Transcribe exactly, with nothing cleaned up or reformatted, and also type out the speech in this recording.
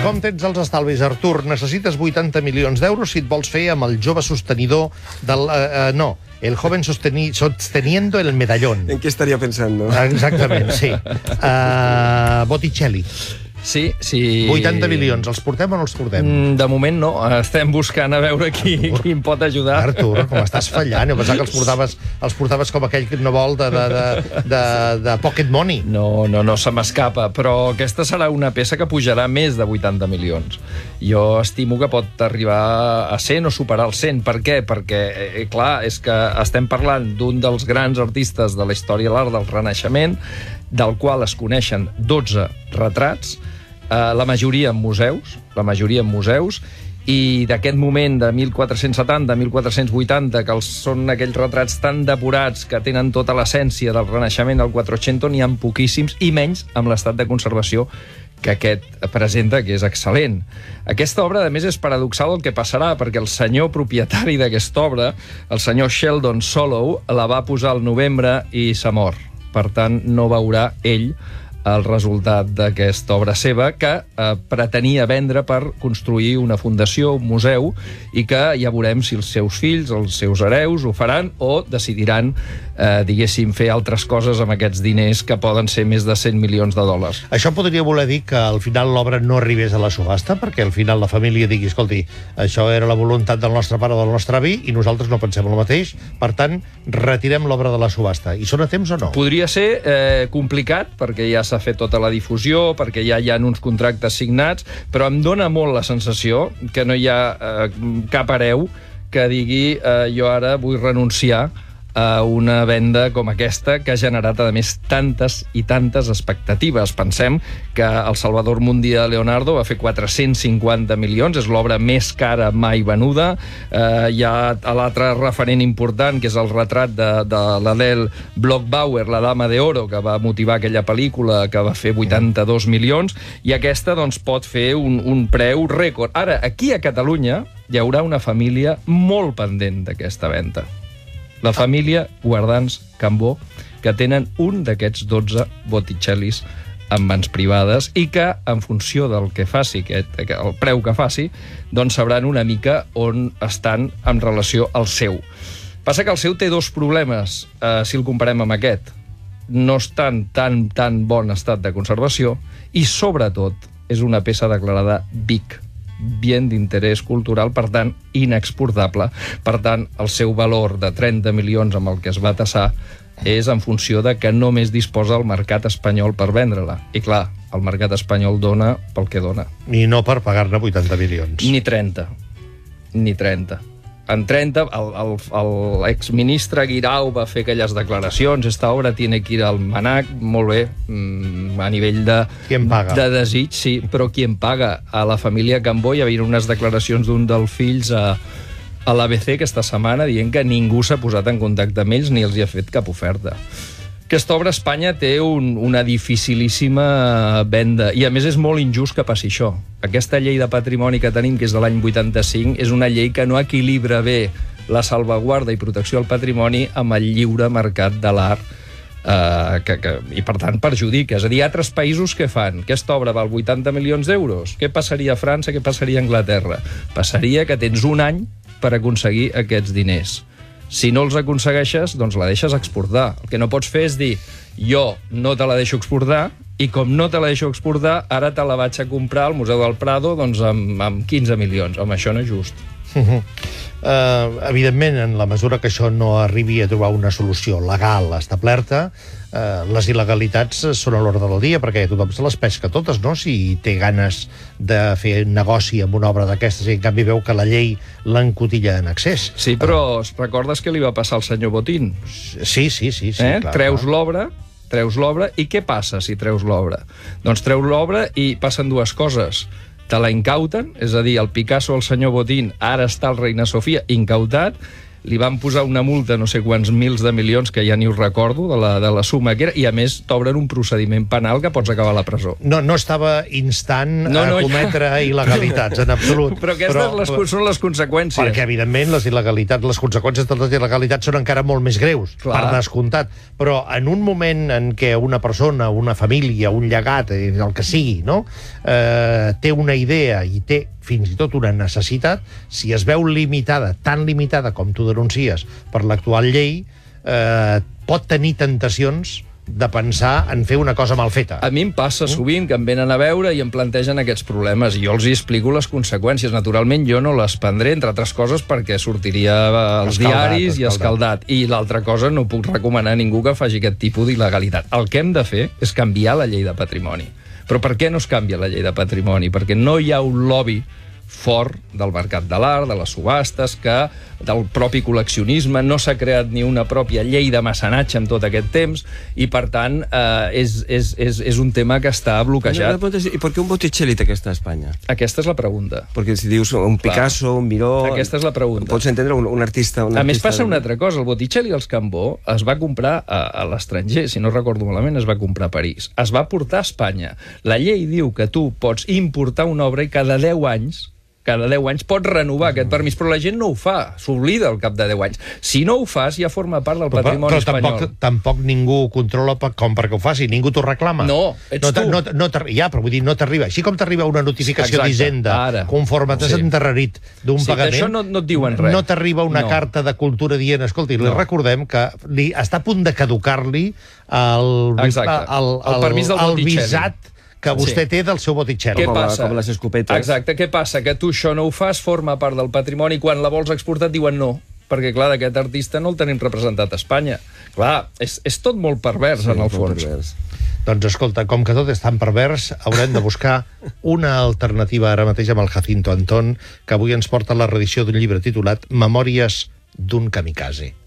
Com tens els estalvis, Artur? Necessites vuitanta milions d'euros si et vols fer amb el jove sostenidor del... Uh, uh, no, el joven sosteni, sosteniendo el medallón. ¿En qué estaría pensando? Exactament, sí. Uh, Botticelli. Sí, sí. vuitanta milions, els portem o no els portem? De moment no, estem buscant a veure qui, qui em pot ajudar. Artur, com estàs fallant? Jo pensava que els portaves, els portaves com aquell no vol de, de, de, de, de pocket money. No, no, no se m'escapa, però aquesta serà una peça que pujarà més de vuitanta milions. Jo estimo que pot arribar a cent o superar els cent. Per què? Perquè, eh, clar, és que estem parlant d'un dels grans artistes de la història de l'art del Renaixement, del qual es coneixen dotze retrats, Uh, la majoria en museus, la majoria en museus, i d'aquest moment de mil quatre-cents setanta a mil quatre-cents vuitanta, que els, són aquells retrats tan depurats que tenen tota l'essència del Renaixement al Quattrocento, n'hi ha poquíssims, i menys amb l'estat de conservació que aquest presenta, que és excel·lent. Aquesta obra, a més, és paradoxal el que passarà, perquè el senyor propietari d'aquesta obra, el senyor Sheldon Solow, la va posar al novembre i s'ha mort. Per tant, no veurà ell el resultat d'aquesta obra seva, que eh, pretenia vendre per construir una fundació, un museu, i que ja veurem si els seus fills, els seus hereus, ho faran o decidiran, eh, diguéssim, fer altres coses amb aquests diners que poden ser més de cent milions de dòlars. Això podria voler dir que al final l'obra no arribés a la subhasta, perquè al final la família digui, escolti, això era la voluntat del nostre pare o del nostre avi i nosaltres no pensem el mateix, per tant, retirem l'obra de la subhasta. I són a temps o no? Podria ser eh, complicat, perquè ja s'ha fet tota la difusió, perquè ja hi ha uns contractes signats, però em dóna molt la sensació que no hi ha eh, cap hereu que digui eh, jo ara vull renunciar a una venda com aquesta que ha generat, a més, tantes i tantes expectatives. Pensem que el Salvador Mundi de Leonardo va fer quatre-cents cinquanta milions, és l'obra més cara mai venuda. Eh, hi ha l'altre referent important, que és el retrat de, de l'Adele Bloch-Bauer, la Dama de Oro, que va motivar aquella pel·lícula, que va fer vuitanta-dos milions, i aquesta doncs, pot fer un, un preu rècord. Ara, aquí a Catalunya hi haurà una família molt pendent d'aquesta venda. La família Guardans Cambó, que tenen un d'aquests dotze Botticellis en mans privades i que, en funció del que faci, aquest, el preu que faci, doncs sabran una mica on estan en relació al seu. Passa que el seu té dos problemes, eh, si el comparem amb aquest. No està en tan, tan bon estat de conservació i, sobretot, és una peça declarada B I C, bien d'interès cultural, per tant, inexportable. Per tant, el seu valor de trenta milions amb el que es va tassar és en funció de que només disposa el mercat espanyol per vendre-la. I clar, el mercat espanyol dona pel que dona. I no per pagar-ne vuitanta milions. Ni trenta. Ni trenta. En trenta, l'exministre Guirao va fer aquelles declaracions, esta obra tiene que ir al Manac, molt bé, a nivell de, de desig, sí, però qui en paga? A la família Cambó hi havia unes declaracions d'un dels fills a, a l'A B C aquesta setmana dient que ningú s'ha posat en contacte amb ells ni els hi ha fet cap oferta. Aquesta obra a Espanya té un, una dificilíssima venda i, a més, és molt injust que passi això. Aquesta llei de patrimoni que tenim, que és de l'any vuitanta-cinc, és una llei que no equilibra bé la salvaguarda i protecció al patrimoni amb el lliure mercat de l'art eh, que, que, i, per tant, perjudica. És a dir, altres països què fan? Aquesta obra val vuitanta milions d'euros. Què passaria a França? Què passaria a Anglaterra? Passaria que tens un any per aconseguir aquests diners. Si no els aconsegueixes, doncs la deixes exportar. El que no pots fer és dir jo no te la deixo exportar i com no te la deixo exportar, ara te la vaig a comprar al Museu del Prado doncs, amb, amb quinze milions. Home, això no és just. Uh-huh. Uh, evidentment, en la mesura que això no arribi a trobar una solució legal establerta, uh, les il·legalitats són a l'ordre del dia, perquè tothom se les pesca totes, no? Si té ganes de fer negoci amb una obra d'aquestes i en canvi veu que la llei l'encotilla en excés. Sí, però uh, recordes què li va passar al senyor Botín? Sí, sí, sí. sí eh? clar, treus clar. l'obra, treus l'obra, i què passa si treus l'obra? Doncs treus l'obra i passen dues coses. Te la incauten, és a dir, el Picasso, el senyor Botín, ara està el Reina Sofia incautat, li van posar una multa, no sé quants mils de milions, que ja ni ho recordo, de la, de la suma que era, i a més t'obren un procediment penal que pots acabar a la presó. No, no estava instant no, no, a cometre ja... il·legalitats, en absolut. Però aquestes però, les, són les conseqüències. Perquè, evidentment, les il·legalitats, les conseqüències de les il·legalitats són encara molt més greus, Clar. per descomptat. Però en un moment en què una persona, una família, un llegat, el que sigui, no? eh, té una idea i té fins i tot una necessitat, si es veu limitada, tan limitada com tu denuncies per l'actual llei, eh, pot tenir tentacions de pensar en fer una cosa mal feta. A mi em passa sovint que em venen a veure i em plantegen aquests problemes i jo els hi explico les conseqüències. Naturalment jo no les prendré, entre altres coses, perquè sortiria als escaldat, diaris i escaldat. I l'altra cosa, no puc recomanar a ningú que faci aquest tipus d'il·legalitat. El que hem de fer és canviar la llei de patrimoni. Però per què no es canvia la llei de patrimoni? Perquè no hi ha un lobby fort del mercat de l'art, de les subhastes, que del propi col·leccionisme no s'ha creat ni una pròpia llei de mecenatge en tot aquest temps i, per tant, eh, és, és, és, és un tema que està bloquejat. ¿Y por qué un Botticelli té que estar a Espanya? Aquesta és la pregunta. Perquè si dius un Picasso, Clar. un Miró... Aquesta és la pregunta. Pots entendre un, un artista... Un a més, artista passa de... una altra cosa. El Botticelli als Cambó es va comprar a, a l'estranger, si no recordo malament, es va comprar a París. Es va portar a Espanya. La llei diu que tu pots importar una obra i cada deu anys cada deu anys pots renovar aquest permís, però la gent no ho fa, s'oblida al cap de deu anys. Si no ho fas, ja forma part del patrimoni però, però espanyol. Tampoc, tampoc ningú controla com perquè ho faci, ningú t'ho reclama. No, ets no, tu. No, no, ja, però vull dir, no t'arriba. Així com t'arriba una notificació d'Hisenda, conforme t'has sí. endarrerit d'un sí, pagament, això no, no et diuen res. No t'arriba una no. carta de cultura dient, escolti, li no. recordem que li està a punt de caducar-li el, el, el, el, permís del el visat que vostè sí. té del seu Botticelli. Què passa? Com les escopetes. Exacte, què passa? Que tu això no ho fas, forma part del patrimoni, quan la vols exportar et diuen no, perquè, clar, d'aquest artista no el tenim representat a Espanya. Clar, és, és tot molt pervers, sí, en el fons. Pervers. Doncs, escolta, com que tot és tan pervers, haurem de buscar una alternativa ara mateix amb el Jacinto Antón, que avui ens porta la reedició d'un llibre titulat Memòries d'un kamikaze.